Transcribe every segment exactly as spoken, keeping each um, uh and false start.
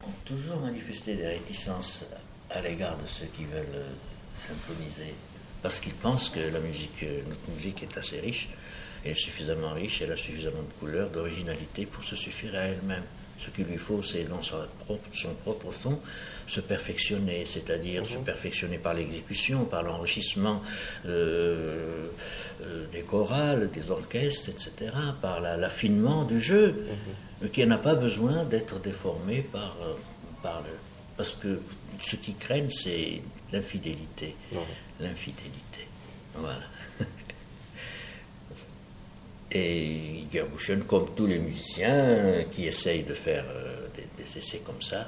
ont toujours manifesté des réticences à l'égard de ceux qui veulent euh, symphoniser, parce qu'ils pensent que la musique, euh, notre musique est assez riche, elle est suffisamment riche, elle a suffisamment de couleurs, d'originalité pour se suffire à elle-même. Ce qu'il lui faut, c'est dans son propre, son propre fond, se perfectionner, c'est-à-dire mmh. se perfectionner par l'exécution, par l'enrichissement euh, euh, des chorales, des orchestres, et cetera, par la, l'affinement du jeu, mmh. qui n'a pas besoin d'être déformé par, par le... Parce que ce qu'ils craignent, c'est l'infidélité. Mmh. L'infidélité. Voilà. Et Gerbouchen, comme tous les musiciens qui essayent de faire euh, des, des essais comme ça,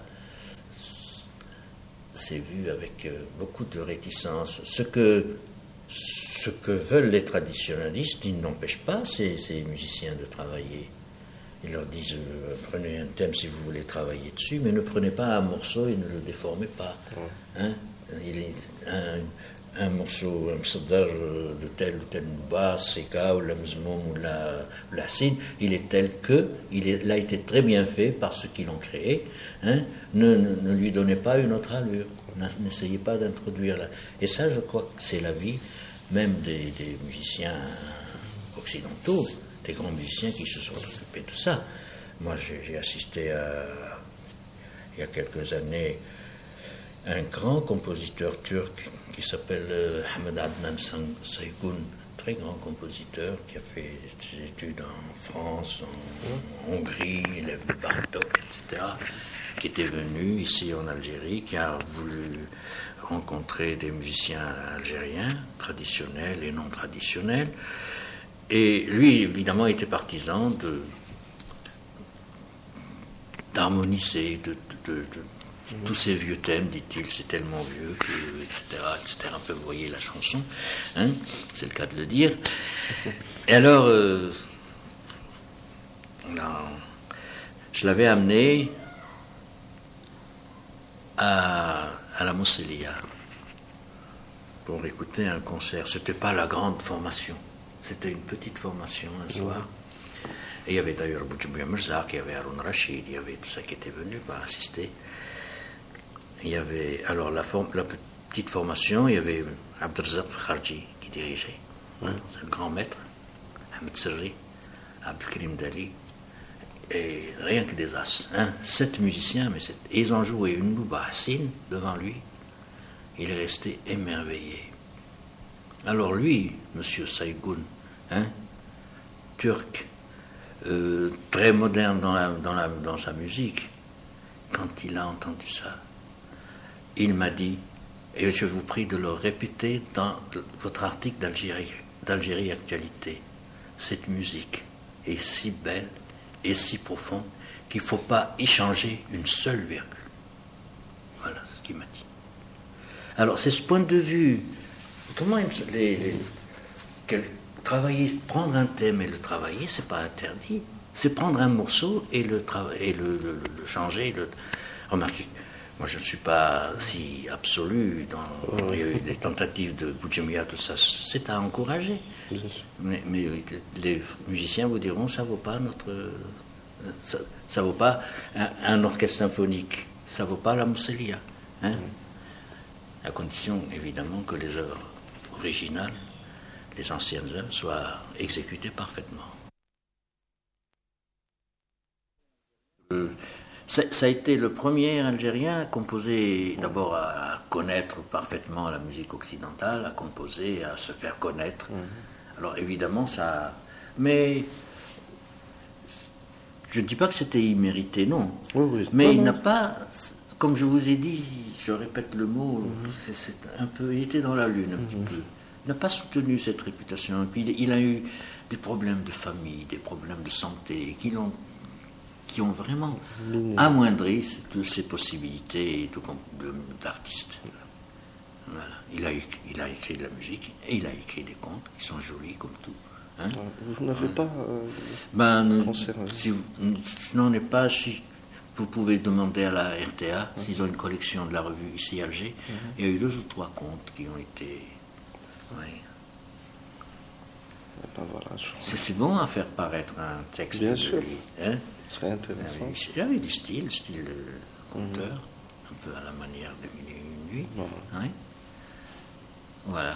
c'est vu avec euh, beaucoup de réticence. Ce que, ce que veulent les traditionnalistes, ils n'empêchent pas ces, ces musiciens de travailler. Ils leur disent, euh, prenez un thème si vous voulez travailler dessus, mais ne prenez pas un morceau et ne le déformez pas. Hein? Il est un, un morceau, un msadar de tel ou tel basse, seka ou la mzmoum ou la, la sin, il est tel que, il, est, il a été très bien fait par ceux qui l'ont créé. Hein? Ne, ne, ne lui donnez pas une autre allure, n'essayez pas d'introduire là. Et ça, je crois que c'est l'avis même des, des musiciens occidentaux, des grands musiciens qui se sont occupés de ça. Moi, j'ai, j'ai assisté à, il y a quelques années, un grand compositeur turc qui s'appelle euh, Ahmed Adnan Saygun, très grand compositeur qui a fait des études en France, en, en Hongrie, élève de Bartók, et cetera, qui était venu ici en Algérie, qui a voulu rencontrer des musiciens algériens, traditionnels et non traditionnels. Et lui, évidemment, était partisan de, d'harmoniser, de, de, de, de tous ces vieux thèmes, dit-il, c'est tellement vieux, que, et cetera, et cetera. Enfin, vous voyez la chanson, hein, c'est le cas de le dire. Et alors, euh, non, je l'avais amené à, à la Mousselia pour écouter un concert. C'était pas la grande formation, c'était une petite formation un soir. Et il y avait d'ailleurs Boudjibouya Mirzak, il y avait Haroun Rachid, il y avait tout ça qui était venu pour assister. Il y avait, alors la, forme, la petite formation, il y avait Abdelrazak Kharji qui dirigeait, hein, c'est le grand maître, Ahmed Serri, Abdelkrim Dali, et rien que des as. Hein, sept musiciens, mais sept. Et ils ont joué une Nouba Hassin devant lui. Il est resté émerveillé. Alors lui, monsieur Saygun, hein, turc, euh, très moderne dans, la, dans, la, dans sa musique, quand il a entendu ça, il m'a dit, et je vous prie de le répéter dans votre article d'Algérie, d'Algérie Actualité, cette musique est si belle et si profonde qu'il ne faut pas y changer une seule virgule. Voilà ce qu'il m'a dit. Alors, c'est ce point de vue. Autrement, les, les, quel, travailler, prendre un thème et le travailler, c'est pas interdit. C'est prendre un morceau et le, et le, le, le changer. Le, remarquez, moi je ne suis pas si absolu dans les tentatives de Boudjemia, tout ça, c'est à encourager. Mais, mais les musiciens vous diront, ça ne vaut pas notre. Ça ne vaut pas un, un orchestre symphonique, ça ne vaut pas la Mousselia. Hein, à condition, évidemment, que les œuvres originales, les anciennes œuvres, soient exécutées parfaitement. Euh, ça, ça a été le premier Algérien à composer, d'abord à, à connaître parfaitement la musique occidentale, à composer, à se faire connaître. Mmh. Alors évidemment, ça... Mais je ne dis pas que c'était immérité, non. Oui, oui. Mais non, il non. n'a pas... Comme je vous ai dit, je répète le mot, mmh. c'est, c'est un peu, il était dans la lune un mmh. petit peu. Il n'a pas soutenu cette réputation. Et puis il, il a eu des problèmes de famille, des problèmes de santé, qui, l'ont, qui ont vraiment mmh. amoindri toutes ses possibilités de, de, d'artiste. Voilà. Il, a, il a écrit de la musique et il a écrit des contes qui sont jolis comme tout. Hein? Vous n'avez ouais. pas euh, ben, concert, si vous, je n'en ai pas... Si, vous pouvez demander à la R T A mmh. s'ils ont une collection de la revue ici à Alger. Mmh. Il y a eu deux ou trois contes qui ont été... Oui. Ben voilà, je... c'est, c'est bon à faire paraître un texte Bien de sûr. lui. Hein? Ce serait intéressant. Il y avait du style, style conteur, mmh. un peu à la manière de Mille et une nuits. Mmh. Hein? Voilà.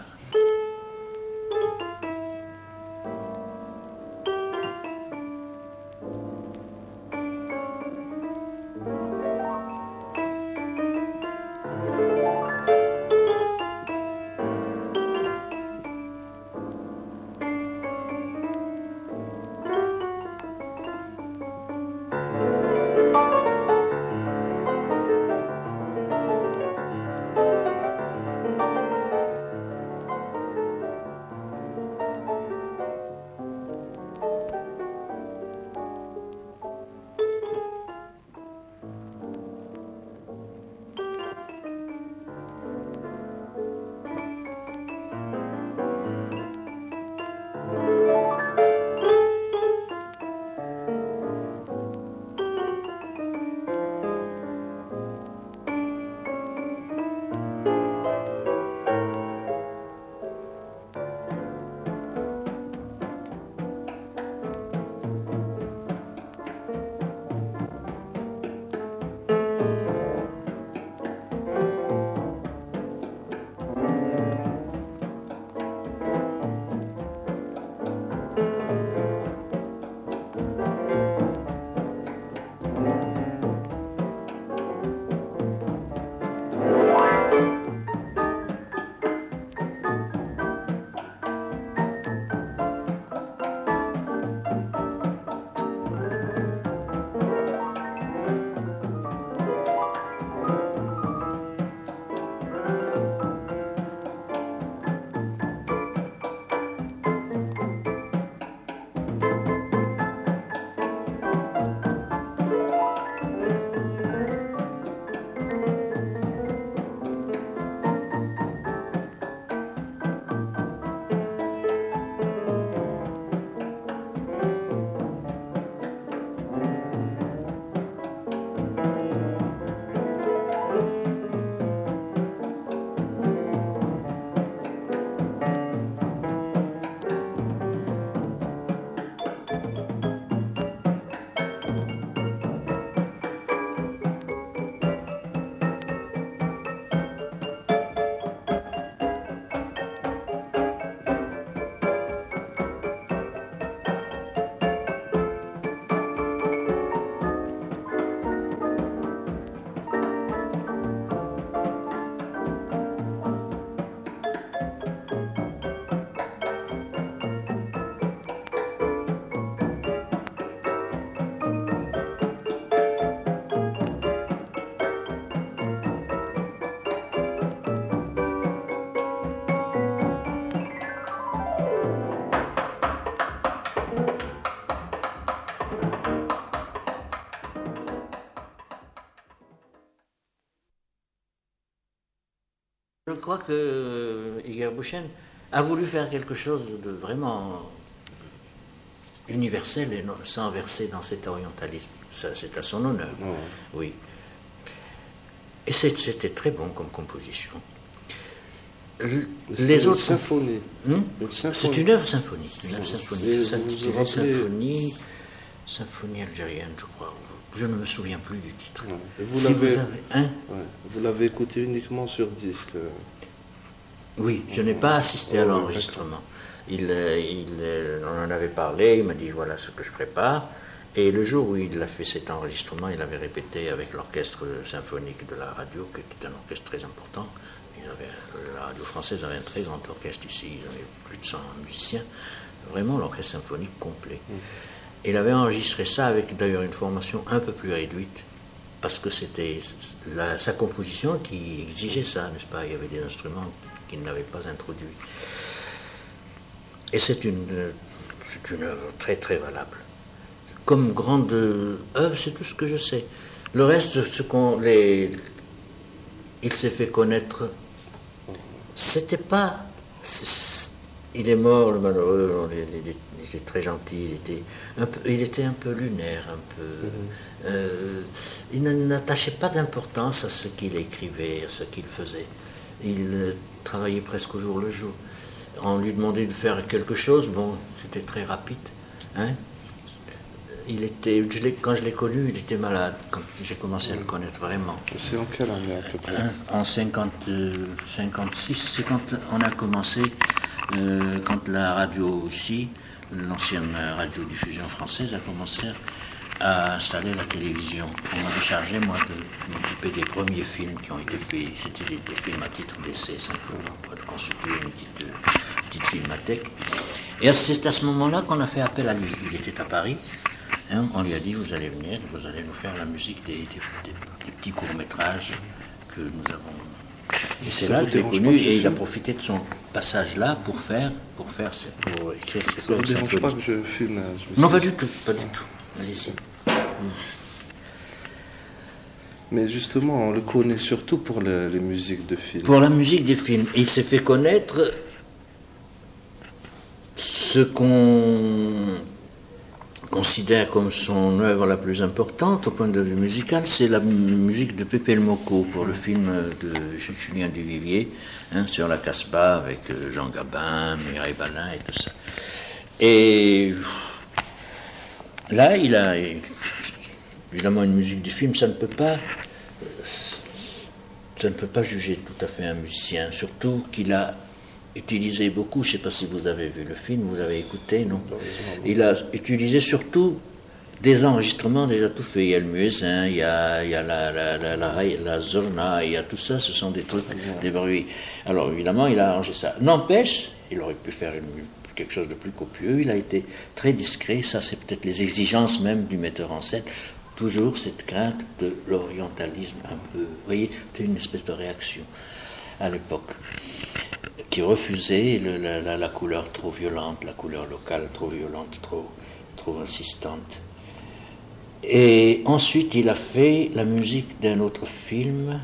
Je crois que euh, Igor Bouchen a voulu faire quelque chose de vraiment universel et non, sans verser dans cet orientalisme. Ça, c'est à son honneur, oh. Oui. Et c'était très bon comme composition. Les autres symphonies. Hmm? C'est une œuvre symphonique. Une œuvre symphonique. C'est ça, une rappelez... symphonie, symphonie algérienne, je crois. Je ne me souviens plus du titre. Ouais. Vous si vous avez, hein? Ouais. Vous l'avez écouté uniquement sur disque. Oui, je n'ai pas assisté à l'enregistrement. Il, il, on en avait parlé, il m'a dit voilà ce que je prépare. Et le jour où il a fait cet enregistrement, il avait répété avec l'orchestre symphonique de la radio, qui était un orchestre très important. Ils avaient, la radio française avait un très grand orchestre ici, ils avaient plus de cent musiciens. Vraiment l'orchestre symphonique complet. Mmh. Il avait enregistré ça avec d'ailleurs une formation un peu plus réduite, parce que c'était la, sa composition qui exigeait ça, n'est-ce pas? Il y avait des instruments qu'il n'avait pas introduits. Et c'est une, c'est une œuvre très très valable. Comme grande œuvre, c'est tout ce que je sais. Le reste, ce qu'on les, il s'est fait connaître, c'était pas. C'est, il est mort, le malheureux. Il, il, il était très gentil. Il était un peu, il était un peu lunaire, un peu. Mm-hmm. euh, il n'attachait pas d'importance à ce qu'il écrivait, à ce qu'il faisait. Il travaillait presque au jour le jour. On lui demandait de faire quelque chose, bon, c'était très rapide, hein. il était, je l'ai- quand je l'ai connu, il était malade, quand j'ai commencé à le connaître vraiment. C'est en quelle année à peu près? En cinquante, cinquante-six, c'est quand on a commencé, euh, quand la radio aussi, l'ancienne radiodiffusion française a commencé à installer la télévision. On m'avait chargé, moi, de m'occuper des premiers films qui ont été faits. C'était des, des films à titre d'essai, simplement, de constituer une petite, euh, petite filmathèque. Et c'est à ce moment-là qu'on a fait appel à lui. Il était à Paris. Hein, on lui a dit, vous allez venir, vous allez nous faire la musique des, des, des, des petits courts-métrages que nous avons. Et c'est là que je l'ai connu, et il a profité de son passage là pour faire, pour faire, pour écrire ses Ça ne vous premières dérange pas symphonies. que je filme? je Non, sais- pas du tout, pas du tout. Allez-y. Mais justement, on le connaît surtout pour le- les musiques de films. Pour la musique des films, il s'est fait connaître ce qu'on considère comme son œuvre la plus importante au point de vue musical, c'est la musique de Pepe El Mocco pour le film de Julien Duvivier, hein, sur la Casbah avec euh, Jean Gabin, Mireille Balin et tout ça. Et là, il a évidemment une musique du film, ça ne peut pas, ça ne peut pas juger tout à fait un musicien, surtout qu'il a utilisé beaucoup, je ne sais pas si vous avez vu le film, vous avez écouté, non? Il a utilisé surtout des enregistrements déjà tout faits. Il y a le muezzin, il y a, il y a la, la, la, la, la zorna, il y a tout ça, ce sont des trucs, des bruits. Alors évidemment, il a arrangé ça. N'empêche, il aurait pu faire une, quelque chose de plus copieux, il a été très discret, ça c'est peut-être les exigences même du metteur en scène. Toujours cette crainte de l'orientalisme un peu, vous voyez, c'était une espèce de réaction à l'époque, qui refusait le, la, la, la couleur trop violente, la couleur locale trop violente, trop, trop insistante. Et ensuite, il a fait la musique d'un autre film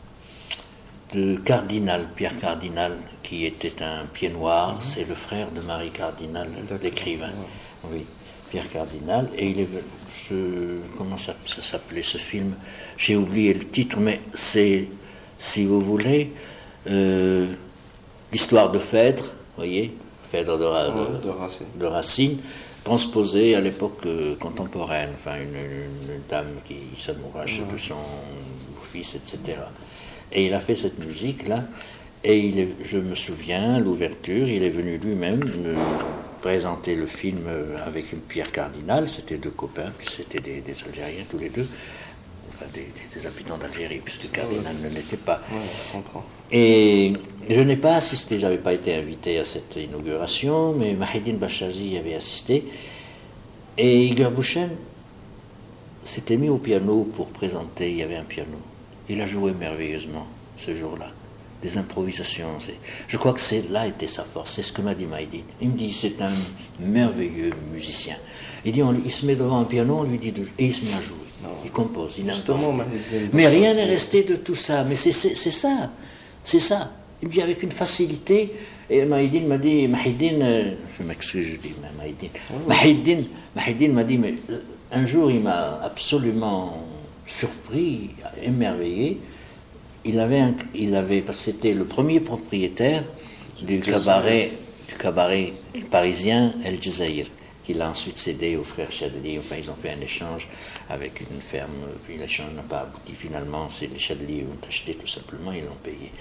de Cardinal, Pierre Cardinal, qui était un pied noir, mmh. C'est le frère de Marie Cardinal, l'écrivain. Ouais. Oui, Pierre Cardinal, et il est je, comment ça, ça s'appelait ce film? J'ai oublié le titre, mais c'est, si vous voulez, euh, l'histoire de Phèdre, vous voyez, Phèdre de, de, de, Racine. de Racine, transposée à l'époque euh, contemporaine, enfin une, une, une dame qui s'amourache ouais. de son fils, et cetera. Et il a fait cette musique-là, et il est, je me souviens, l'ouverture, il est venu lui-même me présenter le film avec une Pierre Cardinal, c'était deux copains, puis c'était des, des Algériens tous les deux, enfin des, des, des habitants d'Algérie, puisque Cardinal ouais. ne l'était pas. Ouais, je comprends. Et je n'ai pas assisté, je n'avais pas été invité à cette inauguration, mais Mahidine Bachazi y avait assisté, et Igor Bouchen s'était mis au piano pour présenter, il y avait un piano. Il a joué merveilleusement ce jour-là. Des improvisations. C'est... Je crois que c'est là était sa force. C'est ce que m'a dit Mahidine. Il me dit c'est un merveilleux musicien. Il dit on, il se met devant un piano, on lui dit de, et il se met à jouer. Non. Il compose, il invente. Mais rien n'est resté de tout ça. Mais c'est, c'est, c'est ça, c'est ça. Il me dit avec une facilité. Et Mahidine m'a dit, Mahidine, je m'excuse, je dis Mahidine. Oh. Mahidine, Mahidine m'a dit mais un jour il m'a absolument surpris, émerveillé. Il avait, un, il avait, parce que c'était le premier propriétaire du cabaret, du cabaret parisien El Jazair, qu'il a ensuite cédé aux frères Chadli. Enfin, ils ont fait un échange avec une ferme, puis l'échange n'a pas abouti finalement. C'est les Chadli ont acheté tout simplement, ils l'ont payé.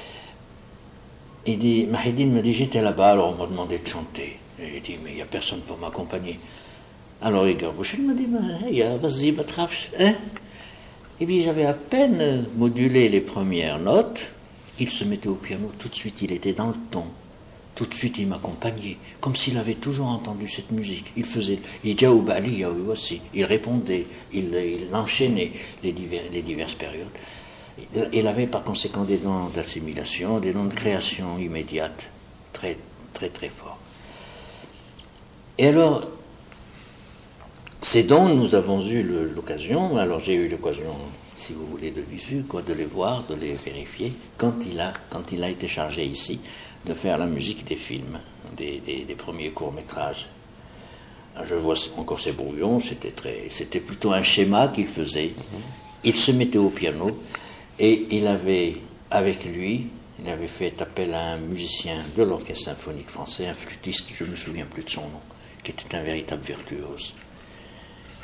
Il dit, Mahidine me dit, j'étais là-bas, alors on m'a demandé de chanter. Et j'ai dit, mais il n'y a personne pour m'accompagner. Alors Igor Bouchen m'a dit, vas-y, batrafs, hein? Et puis j'avais à peine modulé les premières notes, il se mettait au piano, tout de suite il était dans le ton, tout de suite il m'accompagnait, comme s'il avait toujours entendu cette musique. Il faisait, il jaoubali, aussi, il répondait, il, il enchaînait les, divers, les diverses périodes. Il avait par conséquent des dons d'assimilation, des dons de création immédiate, très très très forts. Et alors, ces dons, nous avons eu le, l'occasion, alors j'ai eu l'occasion, si vous voulez, de visu, quoi, de les voir, de les vérifier, quand il a, quand il a été chargé ici de faire la musique des films, des, des, des premiers courts-métrages. Je vois encore ces brouillons, c'était, très, c'était plutôt un schéma qu'il faisait. Il se mettait au piano et il avait, avec lui, il avait fait appel à un musicien de l'orchestre symphonique français, un flûtiste, je ne me souviens plus de son nom, qui était un véritable virtuose.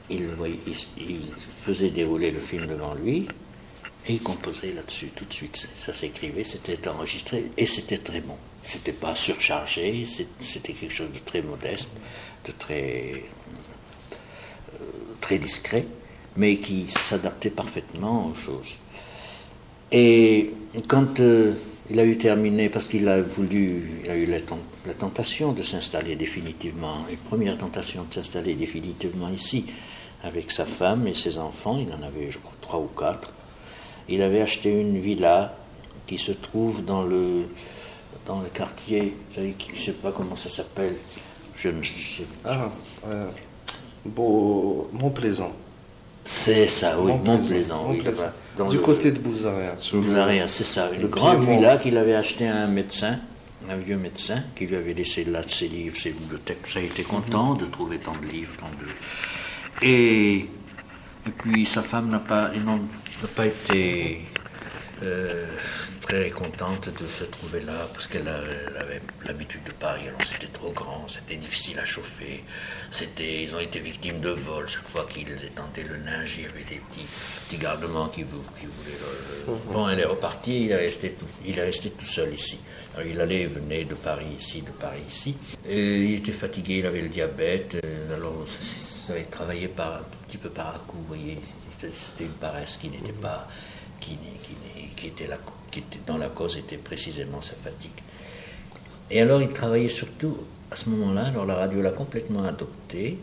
il, voyait, il, il faisait dérouler le film devant lui et il composait là-dessus tout de suite. Ça s'écrivait, c'était enregistré et c'était très bon. C'était pas surchargé, c'était quelque chose de très modeste, de très, euh, très discret, mais qui s'adaptait parfaitement aux choses. Et quand euh, il a eu terminé, parce qu'il a voulu, il a eu la, la tentation de s'installer définitivement, une première tentation de s'installer définitivement ici, avec sa femme et ses enfants, il en avait, je crois, trois ou quatre. Il avait acheté une villa qui se trouve dans le, dans le quartier, vous savez, je ne sais pas comment ça s'appelle. Je ne sais pas. Ah, euh, Beau, Montplaisant. C'est ça, oui, Montplaisant. Oui, dans du le, côté de Bouzaria. Bouzaria, c'est ça. Une grande villa qu'il avait achetée à un médecin, un vieux médecin, qui lui avait laissé là ses livres, ses bibliothèques. Ça a été content mm-hmm. de trouver tant de livres, tant de... Et, et puis sa femme n'a pas, n'a pas été euh, très contente de se trouver là, parce qu'elle avait l'habitude de Paris. Alors c'était trop grand, c'était difficile à chauffer. C'était, ils ont été victimes de vols. Chaque fois qu'ils étendaient le linge, il y avait des petits, petits gardements qui, qui voulaient... Le, le... Bon, elle est repartie, il est resté tout, il est resté tout seul ici. Alors, il allait et venait de Paris ici, de Paris ici. Et il était fatigué, il avait le diabète. Alors, ça avait travaillé par, un petit peu par à coup, vous voyez. C'était une paresse qui n'était pas... Qui, qui, qui, était la, qui était dans la cause était précisément sa fatigue. Et alors, il travaillait surtout... À ce moment-là, alors la radio l'a complètement adopté.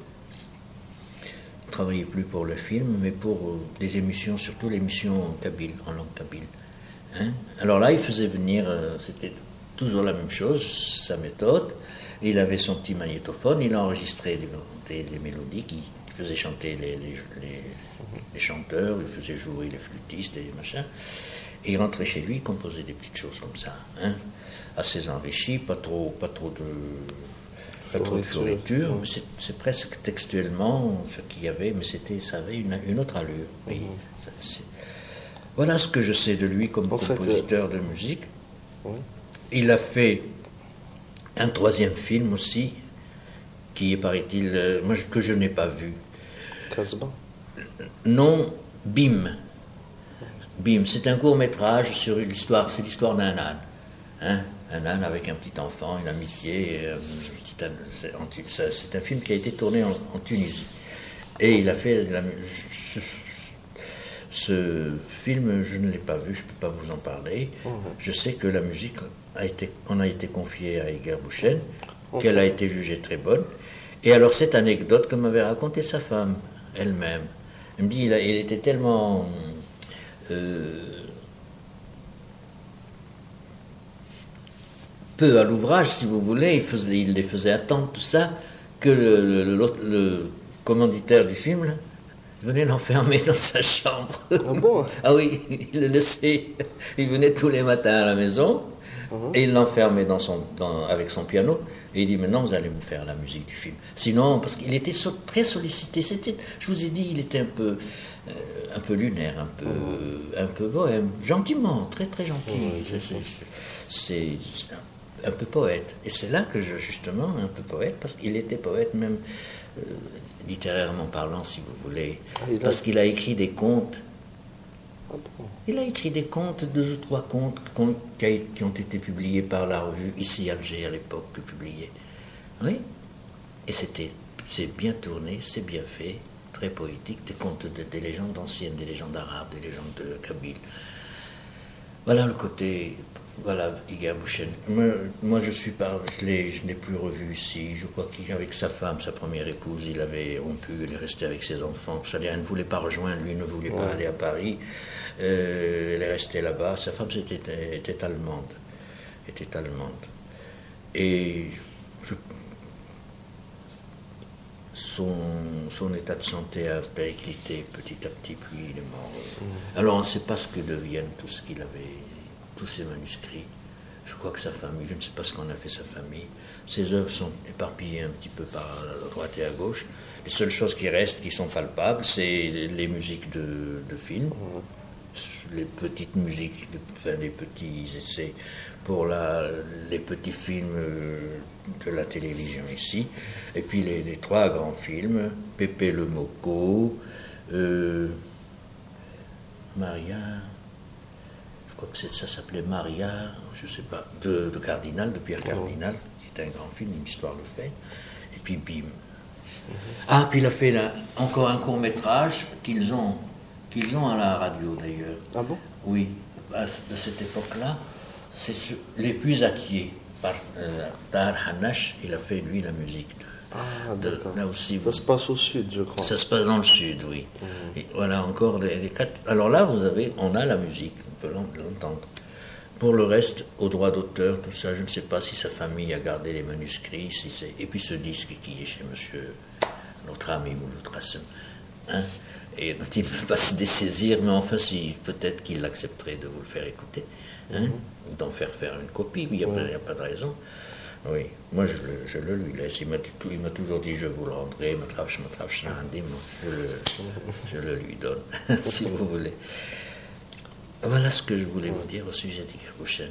Il ne travaillait plus pour le film, mais pour euh, des émissions, surtout l'émission en kabyle, en langue kabyle. Hein? Alors là, il faisait venir, euh, c'était toujours la même chose, sa méthode. Il avait son petit magnétophone, il enregistrait des, des, des mélodies qui faisaient chanter les, les, les, les chanteurs, il faisait jouer les flûtistes et les machins. Et il rentrait chez lui, il composait des petites choses comme ça, hein? Assez enrichies, pas trop, pas trop de... Pas trop de fioritures, mais c'est, c'est presque textuellement ce qu'il y avait, mais c'était, ça avait une, une autre allure. Oui, mmh. ça, c'est... Voilà ce que je sais de lui comme en compositeur fait, euh... de musique. Oui. Il a fait un troisième film aussi, qui est, paraît-il, euh, moi, que je n'ai pas vu. Casbah. Non, Bim. Bim, c'est un court-métrage sur l'histoire, c'est l'histoire d'un âne. Hein? Un âne avec un petit enfant, une amitié. Euh, c'est, c'est, c'est un film qui a été tourné en, en Tunisie. Et il a fait... La, ce, ce film, je ne l'ai pas vu, je ne peux pas vous en parler. Mmh. Je sais que la musique a été, on a été confiée à Iger Bouchen, mmh. qu'elle a été jugée très bonne. Et alors, cette anecdote que m'avait racontée sa femme, elle-même. Elle me dit, il, a, il était tellement... Euh, peu à l'ouvrage, si vous voulez, il, faisait, il les faisait attendre tout ça, que le, le, le, le commanditaire du film là, venait l'enfermer dans sa chambre. Ah bon? Ah oui, il le laissait, il venait tous les matins à la maison, uh-huh. et il l'enfermait dans son, dans, avec son piano, et il dit, maintenant vous allez me faire la musique du film. Sinon, parce qu'il était so, très sollicité, c'était, je vous ai dit, il était un peu... Euh, un peu lunaire, un peu, uh-huh. un peu bohème, gentiment, très très gentil. Uh-huh. C'est, c'est, c'est, c'est un peu poète. Et c'est là que je, justement, un peu poète, parce qu'il était poète même, euh, littérairement parlant, si vous voulez, ah, parce a... qu'il a écrit des contes. Ah bon. Il a écrit des contes, deux ou trois contes qui ont été publiés par la revue Ici Alger, à l'époque, que publiait. Oui. Et c'était, c'est bien tourné, c'est bien fait, très poétique, des contes de, des légendes anciennes, des légendes arabes, des légendes de Kabyle. Voilà le côté... Voilà, Iger Bouchen. Moi, moi, je suis pas, je l'ai, je l'ai plus revu ici. Je crois qu'avec sa femme, sa première épouse, il avait rompu, il est resté avec ses enfants. C'est-à-dire, elle ne voulait pas rejoindre, lui ne voulait pas ouais. aller à Paris. Euh, elle est restée là-bas. Sa femme était, était allemande, était allemande. Et je, son, son état de santé a périclité petit à petit, puis il est mort. Mmh. Alors, on ne sait pas ce que deviennent tout ce qu'il avait. Tous ces manuscrits. Je crois que sa famille, je ne sais pas ce qu'en a fait sa famille. Ses œuvres sont éparpillées un petit peu par à droite et à gauche. Les seules choses qui restent, qui sont palpables, c'est les musiques de, de films. les petites musiques, enfin, les petits essais pour la, les petits films de la télévision ici. Et puis les, les trois grands films, Pépé le Moco, euh, Maria, je crois que ça s'appelait Maria, je ne sais pas, de, de Cardinal, de Pierre Cardinal, qui est un grand film, une histoire de fait. Et puis bim. Ah, puis il a fait là, encore un court-métrage qu'ils ont, qu'ils ont à la radio d'ailleurs. Ah bon? Oui, à de cette époque-là, c'est sur Les Puisatiers, par euh, Tahar Hanash, il a fait lui la musique. De, ah, de, là aussi, ça se passe au sud, je crois. Ça se passe dans le sud, oui. Mmh. Et voilà encore les, les quatre. Alors là, vous avez, on a la musique, on peut l'entendre. Pour le reste, au droit d'auteur, tout ça, je ne sais pas si sa famille a gardé les manuscrits, si c'est... Et puis ce disque qui est chez monsieur, notre ami Mouloud Qassem, hein, et dont il ne peut pas se dessaisir, mais enfin, si, peut-être qu'il accepterait de vous le faire écouter, hein, ou d'en faire faire une copie, il n'y a, ouais. a pas de raison. Oui, moi je le, je le lui laisse. Il m'a, il m'a toujours dit je vous le rendrai, je le, je le lui donne, si vous voulez. Voilà ce que je voulais vous dire au sujet du Garbouchen.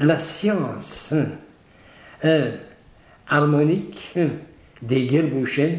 la science hein, euh, harmonique hein, des Guerbouchènes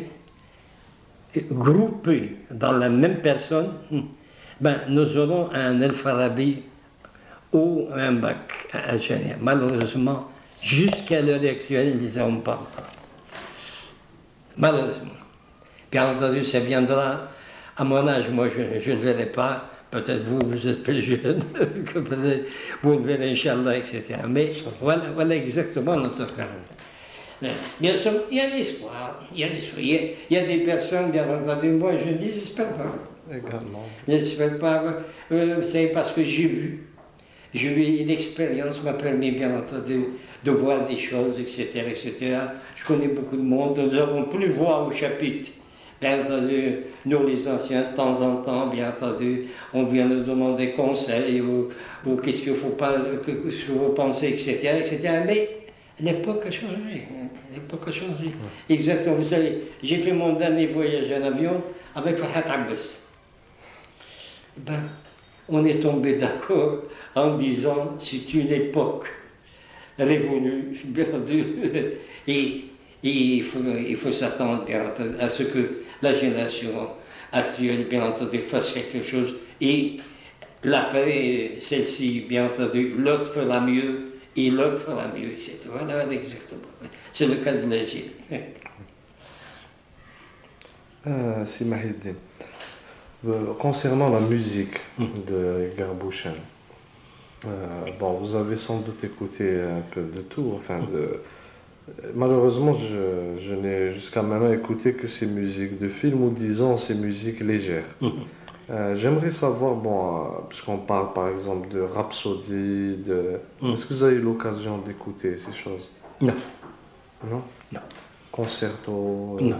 groupés dans la même personne, ben, nous aurons un Al-Farabi ou un bac algérien. Malheureusement, jusqu'à l'heure actuelle, ils ne les ont pas. Malheureusement. Bien entendu, ça viendra à mon âge. Moi, je ne le verrai pas. Peut-être vous, vous êtes plus jeune, que peut-être vous le verrez, Inch'Allah, et cetera. Mais voilà, voilà exactement notre cas. Bien sûr, il y a l'espoir. Il y a l'espoir. Il y a, il y a des personnes, bien entendu, moi, je ne désespère pas. Également. Je ne désespère pas. Euh, c'est parce que j'ai vu. J'ai vu une expérience m'a permis, bien entendu, de voir des choses, et cetera, et cetera. Je connais beaucoup de monde. Nous avons plus voix au chapitre. Bien entendu, nous les anciens, de temps en temps, bien entendu, on vient nous demander conseils ou, ou qu'est-ce qu'il faut pas, qu'est-ce que vous pensez, et cetera, et cetera. Mais l'époque a changé. L'époque a changé. Exactement. Vous savez, j'ai fait mon dernier voyage en avion avec Farhat Abbas. Ben, on est tombé d'accord en disant c'est une époque révolue, bien entendu, et, et il faut, il faut s'attendre bien entendu à ce que la génération actuelle, bien entendu, fasse quelque chose, et l'après celle-ci, bien entendu, l'autre fera mieux, et l'autre fera mieux, et cetera. Voilà, exactement. C'est le cas de l'Algérie. Euh, si Mahiddin, euh, concernant la musique de Guerbouchène, euh, bon, vous avez sans doute écouté un peu de tout, enfin de... Malheureusement, je, je n'ai jusqu'à maintenant écouté que ces musiques de films ou disons ces musiques légères. Euh, j'aimerais savoir, bon, euh, puisqu'on parle par exemple de Rhapsody, de... Mm. Est-ce que vous avez eu l'occasion d'écouter ces choses? Non. Non? Non. Concerto? Euh... Non.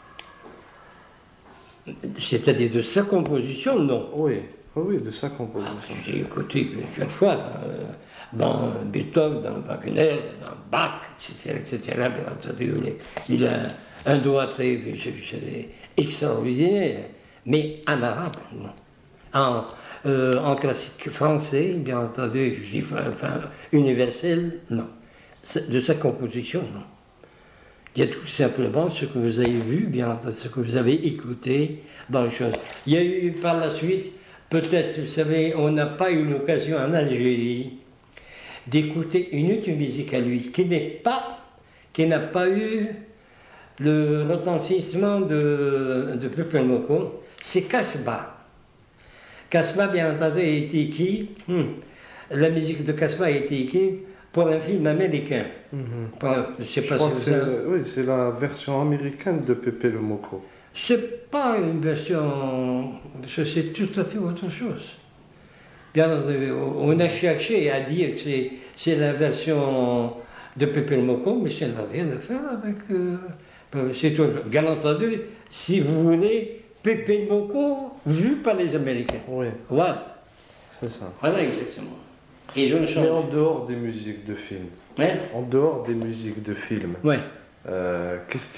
C'est-à-dire de sa composition, non. Oui, oui, de sa composition. Ah, j'ai écouté plusieurs fois dans, dans Beethoven, dans Wagner, dans Bach, et cetera, et cetera. Bien entendu, il a un doigt très extraordinaire. Mais en arabe, non. En, euh, en classique français, bien entendu, je dis enfin, universel, non. De sa composition, non. Il y a tout simplement ce que vous avez vu, bien entendu, ce que vous avez écouté dans les choses. Il y a eu par la suite, peut-être, vous savez, on n'a pas eu l'occasion en Algérie d'écouter une autre musique à lui, qui n'est pas, qui n'a pas eu le retentissement de, de Pepe Moko. C'est Casbah. Casbah, bien entendu, a été écrit, hmm, la musique de Casbah a été écrite pour un film américain. Mm-hmm. Pour, je sais pas je crois si que c'est, oui, c'est la version américaine de Pepe le Moko. C'est pas une version, c'est tout à fait autre chose. Bien entendu, on a cherché à dire que c'est, c'est la version de Pepe le Moko, mais ça n'a rien à faire avec... Euh, c'est tout. Bien entendu, si vous voulez, Pepe Moko vu par les Américains. Oui. Voilà. C'est ça. Voilà, exactement. Et je ne change. Mais en dehors des musiques de films. Ouais. En dehors des musiques de films. Ouais. Euh, qu'est-ce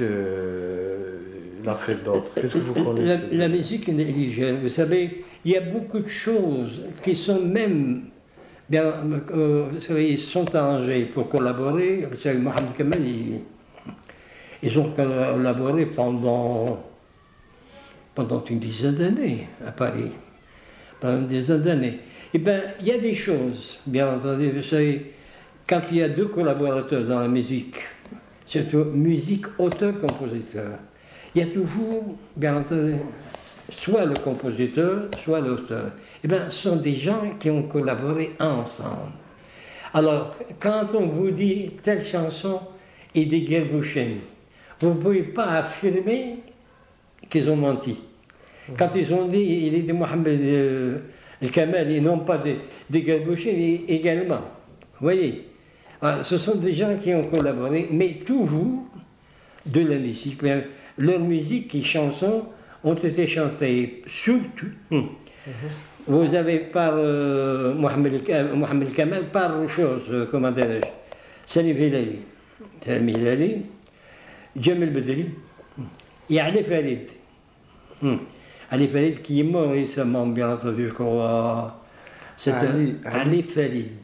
qu'il a fait d'autre? Qu'est-ce que vous connaissez? La, la musique religieuse, vous savez, il y a beaucoup de choses qui sont même. Bien, euh, vous savez, ils sont arrangés pour collaborer. Vous savez, Mohamed Kamal, ils, ils ont collaboré pendant. pendant une dizaine d'années à Paris, pendant une dizaine d'années. Eh bien, il y a des choses, bien entendu, vous savez, quand il y a deux collaborateurs dans la musique, surtout musique, auteur, compositeur, il y a toujours, bien entendu, soit le compositeur, soit l'auteur. Eh bien, ce sont des gens qui ont collaboré ensemble. Alors, quand on vous dit telle chanson est des Guerbouchènes, vous ne pouvez pas affirmer qu'ils ont menti. Quand ils ont dit il est de Mohamed euh, El-Kamal et non pas des de Guerbouchènes également. Vous voyez, alors, ce sont des gens qui ont collaboré, mais toujours de la musique. Leurs musiques et chansons ont été chantées surtout. Hum. Mm-hmm. Vous avez par euh, Mohamed El-Kamal, par chose, euh, comment dirais-je, Salif Hilali, Salif Hilali, Jamel Bedri, et Ali Farid. Hum. Ali Farid qui est mort récemment, bien entendu, je crois. C'est Ali, Ali. Ali Farid. Hum.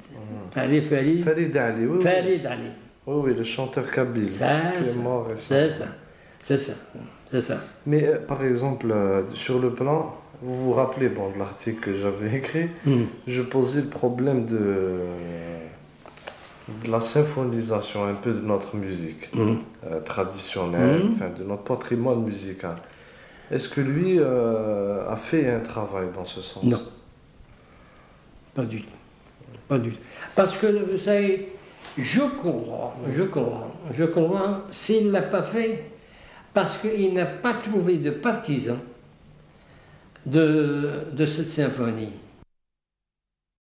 Ali Farid. Farid Ali, oui. Farid Ali. Oui, oui, le chanteur kabyle. Ça, qui est mort c'est ça. C'est ça. C'est ça. Mais euh, par exemple, euh, sur le plan, vous vous rappelez bon, de l'article que j'avais écrit, Mm. je posais le problème de, de la symphonisation un peu de notre musique Mm. euh, traditionnelle, Mm. enfin, de notre patrimoine musical. Est-ce que lui euh, a fait un travail dans ce sens? Non. Pas du tout. Pas du tout. Parce que, vous savez, je crois, je crois, je crois, s'il ne l'a pas fait, parce qu'il n'a pas trouvé de partisans de, de cette symphonie.